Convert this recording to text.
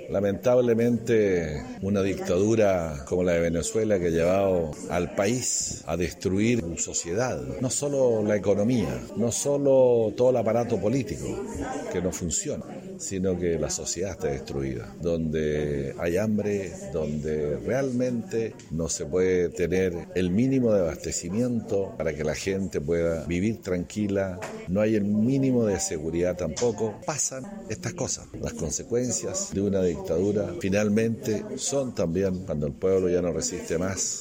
Lamentablemente, una dictadura como la de Venezuela que ha llevado al país a destruir su sociedad, no solo la economía, no solo todo el aparato político que no funciona, sino que la sociedad está destruida, donde hay hambre, donde realmente no se puede tener el mínimo de abastecimiento para que la gente pueda vivir tranquila, no hay el mínimo de seguridad tampoco. Pasan estas cosas. Las consecuencias de una dictadura finalmente son también cuando el pueblo ya no resiste más.